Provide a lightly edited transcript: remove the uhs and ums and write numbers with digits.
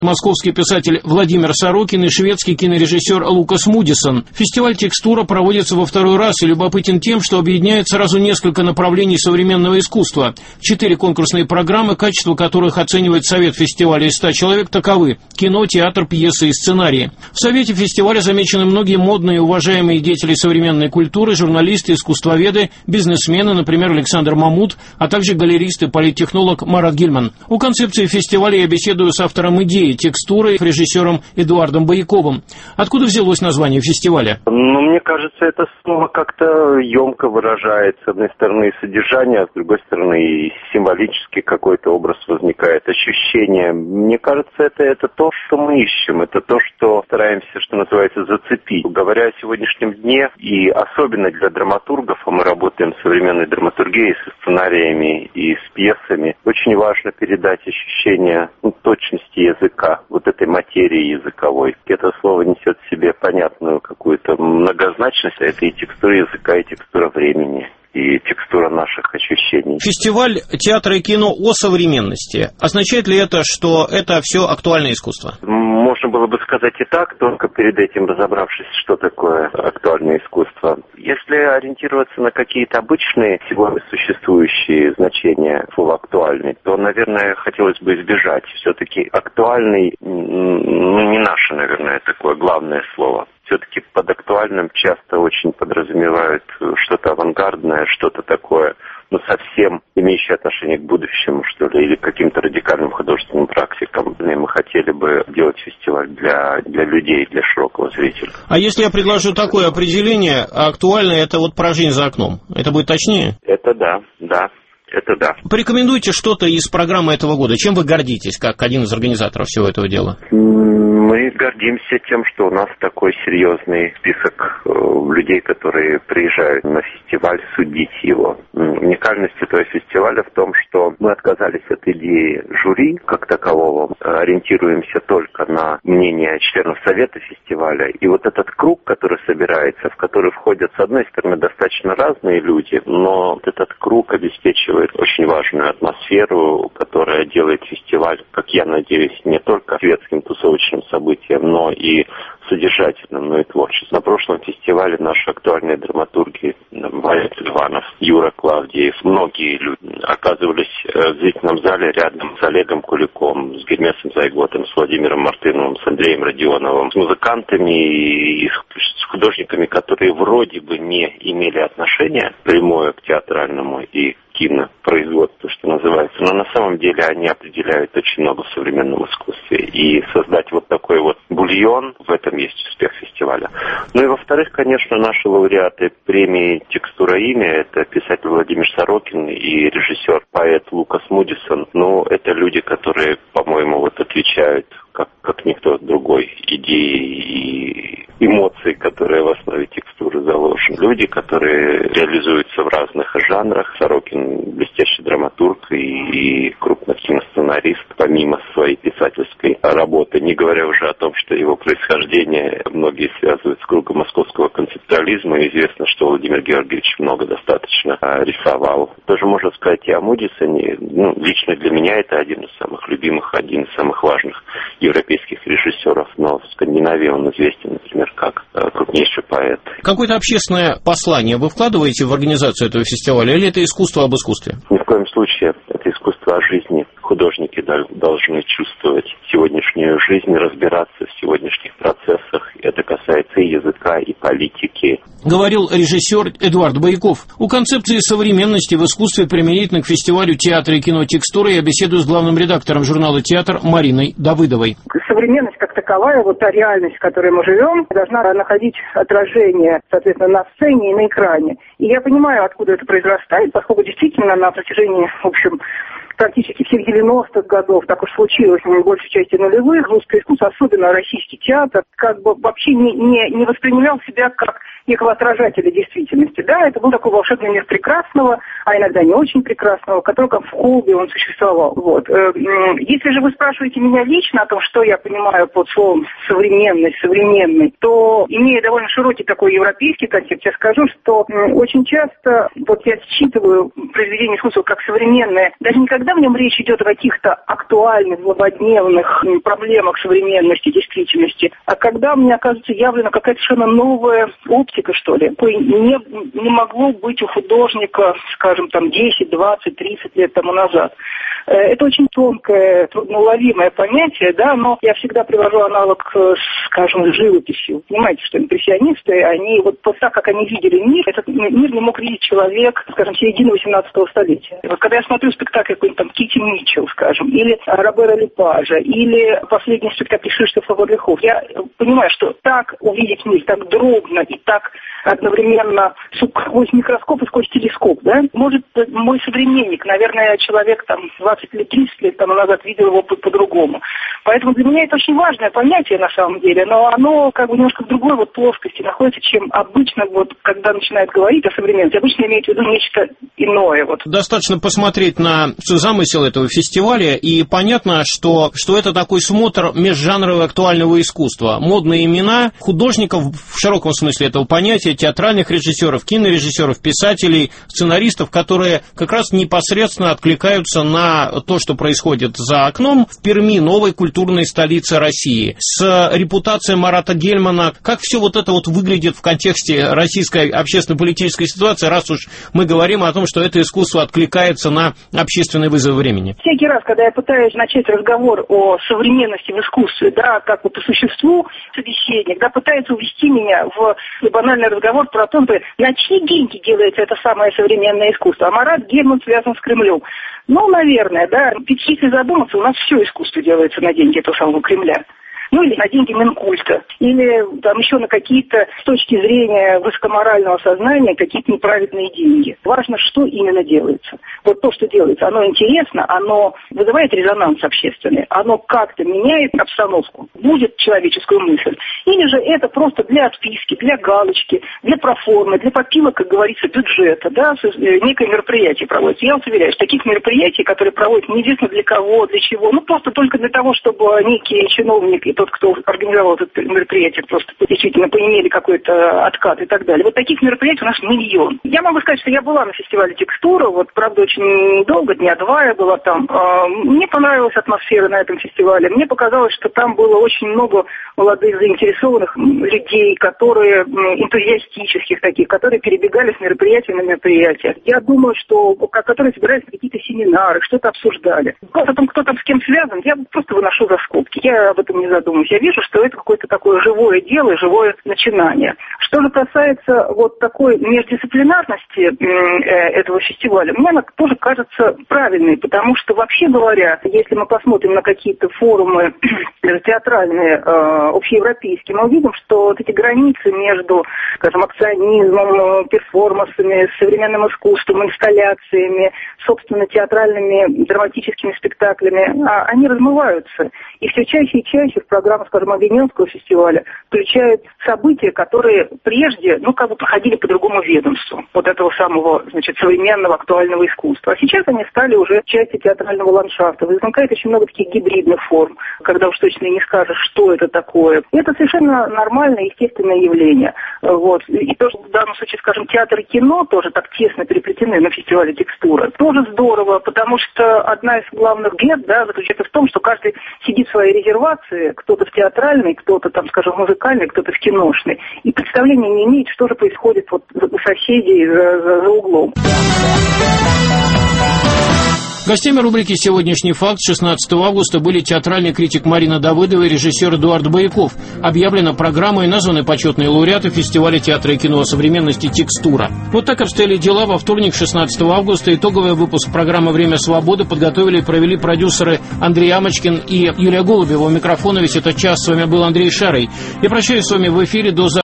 Московский писатель Владимир Сорокин и шведский кинорежиссер Лукас Мудисон. Фестиваль «Текстура» проводится во второй раз и любопытен тем, что объединяет сразу несколько направлений современного искусства. 4 конкурсные программы, качество которых оценивает Совет фестиваля из 100 человек, таковы: кино, театр, пьесы и сценарии. В Совете фестиваля замечены многие модные и уважаемые деятели современной культуры, журналисты, искусствоведы, бизнесмены, например, Александр Мамут, а также галерист и политтехнолог Марат Гильман. У концепции фестиваля я беседую с автором идеи «Текстуры», режиссером Эдуардом Бояковым. Откуда взялось название фестиваля? Мне кажется, это слово как-то емко выражает, с одной стороны, содержание, а с другой стороны, и символически какой-то образ возникает, ощущение. Мне кажется, это то, что мы ищем, это то, что стараемся, что называется, зацепить. Говоря о сегодняшнем дне, и особенно для драматургов, а мы работаем в современной драматургии со сценариями и с пьесами, очень важно передать ощущение точности языка, вот этой материи языковой. Это слово несет в себе понятную какую-то многозначность, а это и текстура языка, и текстура времени, и текстура наших ощущений. Фестиваль театра и кино о современности. Означает ли это, что это все актуальное искусство? Можно было бы сказать и так, только перед этим разобравшись, что такое актуальное искусство. Если ориентироваться на какие-то обычные сегодня существующие значения слова «актуальный», то, наверное, хотелось бы избежать. Все-таки актуальный, не наше, наверное, такое главное слово. Все-таки под актуальным часто очень подразумевают что-то авангардное, что-то такое, совсем имеющее отношение к будущему, что ли, или к каким-то радикальным художественным практикам. И мы хотели бы делать фестиваль для людей, для широкого зрителя. А если я предложу такое определение, актуальное — это вот про жизнь за окном, это будет точнее? Это да. Это да. Порекомендуйте что-то из программы этого года. Чем вы гордитесь, как один из организаторов всего этого дела? Мы гордимся тем, что у нас такой серьезный список людей, которые приезжают на фестиваль судить его. Уникальность этого фестиваля в том, что мы отказались от идеи жюри как такового, ориентируемся только на мнение членов Совета фестиваля. И вот этот круг, который собирается, в который входят, с одной стороны, достаточно разные люди, но вот этот круг обеспечивает очень важную атмосферу, которая делает фестиваль, как я надеюсь, не только светским тусовочным событием, но и содержательным, но и творческим. На прошлом фестивале наши актуальные драматурги Валя Ливанов, Юра Клавдиев, многие люди оказывались в зрительном зале рядом с Олегом Куликом, с Гермесом Зайготом, с Владимиром Мартыновым, с Андреем Родионовым, с музыкантами и с художниками, которые вроде бы не имели отношения прямое к театральному и кинопроизводству, что называется, но на самом деле они определяют очень много в современном искусстве. И создать вот такой вот бульон, в этом есть успех фестиваля. Ну и во-вторых, конечно, наши лауреаты премии «Текстура имя» — это писатель Владимир Сорокин и режиссер, поэт Лукас Мудисон. Ну, это люди, которые, по-моему, вот отвечают как никто другой идеи и эмоции, которые в основе текстуры заложены. Люди, которые реализуются в разных жанрах. Сорокин блестящий драматург и крупный киносценарист, помимо своей писательской работы, не говоря уже о том, что его происхождение многие связывают с кругом московского концептуализма. Известно, что Владимир Георгиевич много достаточно рисовал. Тоже можно сказать и о Мудисоне. Лично для меня это один из самых любимых, один из самых важных европейских режиссеров, но в Скандинавии он известен, например, как крупнейший поэт. Какое-то общественное послание вы вкладываете в организацию этого фестиваля, или это искусство об искусстве? Ни в коем случае. Это искусство о жизни. Художники должны чувствовать сегодняшнюю жизнь, разбираться в сегодняшних процессах. Это касается и языка, и политики. Говорил режиссер Эдуард Бояков. У концепции современности в искусстве применительно к фестивалю театра и кино «Текстура» я беседую с главным редактором журнала «Театр» Мариной Давыдовой. Современность как таковая, вот та реальность, в которой мы живем, должна находить отражение, соответственно, на сцене и на экране. И я понимаю, откуда это произрастает, поскольку действительно на протяжении, в общем, практически всех 90-х годов, так уж случилось, в большей части нулевых, русское искусство, особенно российский театр, как бы вообще не воспринимал себя как некого отражателя действительности. Да, это был такой волшебный мир прекрасного, а иногда не очень прекрасного, который как в колбе он существовал. Вот. Если же вы спрашиваете меня лично о том, что я понимаю под словом современный, то, имея довольно широкий такой европейский контекст, я скажу, что очень часто вот я считываю произведение искусства как современное, даже не когда когда в нем речь идет о каких-то актуальных, злободневных проблемах современности, действительности, а когда мне оказывается явлена какая-то совершенно новая оптика, что ли. Не могло быть у художника, скажем, там 10, 20, 30 лет тому назад. Это очень тонкое, трудноуловимое понятие, да, но я всегда привожу аналог, скажем, с живописью. Понимаете, что импрессионисты, они вот так, как они видели мир, этот мир не мог видеть человек, скажем, середины 18 столетия. Вот когда я смотрю спектакль какой-нибудь там Кити Митчелл, скажем, или Робера Лепажа, или последний спектакль Кшиштофа Горлихов, я понимаю, что так увидеть мир, так дробно и так одновременно сквозь микроскоп и сквозь телескоп, да, может мой современник, наверное, человек там 20 лет, 30 лет тому назад видел его по-другому. Поэтому для меня это очень важное понятие на самом деле, но оно как бы немножко в другой вот плоскости находится, чем обычно, вот, когда начинают говорить о современности. Обычно имеется в виду нечто иное. Вот. Достаточно посмотреть на замысел этого фестиваля, и понятно, что это такой смотр межжанрового актуального искусства. Модные имена художников в широком смысле этого понятия, театральных режиссеров, кинорежиссеров, писателей, сценаристов, которые как раз непосредственно откликаются на то, что происходит за окном в Перми, новой культурной столице России. С репутацией Марата Гельмана, как все вот это вот выглядит в контексте российской общественно-политической ситуации, раз уж мы говорим о том, что это искусство откликается на общественные вызовы времени? Всякий раз, когда я пытаюсь начать разговор о современности в искусстве, да, как вот по существу, собеседник, да, пытается увести меня в банальный разговор про то, на чьи деньги делается это самое современное искусство. А Марат Гельман связан с Кремлем. Ну, наверное, да. Ведь если задуматься, у нас все искусство делается на деньги этого самого Кремля. Ну, или на деньги Минкульта, или там еще на какие-то, с точки зрения высокоморального сознания, какие-то неправедные деньги. Важно, что именно делается. Вот то, что делается, оно интересно, оно вызывает резонанс общественный, оно как-то меняет обстановку, будет человеческую мысль. Или же это просто для отписки, для галочки, для проформы, для попила, как говорится, бюджета, да, некое мероприятие проводится. Я вас уверяю, что таких мероприятий, которые проводят неизвестно для кого, для чего, ну, просто только для того, чтобы некий чиновник и тот, кто организовал это мероприятие, просто действительно поимели какой-то откат и так далее. Вот таких мероприятий у нас миллион. Я могу сказать, что я была на фестивале «Текстура», вот, правда, очень долго, дня два я была там. Мне понравилась атмосфера на этом фестивале. Мне показалось, что там было очень много молодых заинтересованных людей, которые энтузиастических таких, которые перебегали с мероприятия на мероприятие. Я думаю, что которые собирались на какие-то семинары, что-то обсуждали. Потом, кто там с кем связан, я просто выношу за скобки. Я об этом не задумываюсь. Я вижу, что это какое-то такое живое дело, живое начинание. Что же касается вот такой междисциплинарности этого фестиваля, мне она тоже кажется правильной, потому что, вообще говоря, если мы посмотрим на какие-то форумы театральные, общеевропейские, мы увидим, что вот эти границы между, скажем, акционизмом, перформансами, современным искусством, инсталляциями, собственно, театральными драматическими спектаклями, они размываются. И все чаще и чаще в программу, скажем, Авиньонского фестиваля включают события, которые прежде, как бы проходили по другому ведомству вот этого самого, современного актуального искусства. А сейчас они стали уже частью театрального ландшафта. Возникает очень много таких гибридных форм, когда уж точно не скажешь, что это такое. И это совершенно нормальное, естественное явление. Вот. И то, что в данном случае, скажем, театр и кино тоже так тесно переплетены на фестивале «Текстура», тоже здорово, потому что одна из главных бед, заключается в том, что каждый сидит в своей резервации, кто-то в театральной, кто-то там, скажем, музыкальной, кто-то в киношной, и представления не имеет, что же происходит вот у соседей за углом. Гостями рубрики «Сегодняшний факт» 16 августа были театральный критик Марина Давыдова и режиссер Эдуард Бояков. Объявлена программа и названы почетные лауреаты фестиваля театра и кино современности «Текстура». Вот так обстояли дела во вторник, 16 августа. Итоговый выпуск программы «Время свободы» подготовили и провели продюсеры Андрей Амочкин и Юлия Голубева. У микрофона весь этот час с вами был Андрей Шарый. Я прощаюсь с вами в эфире до завтра.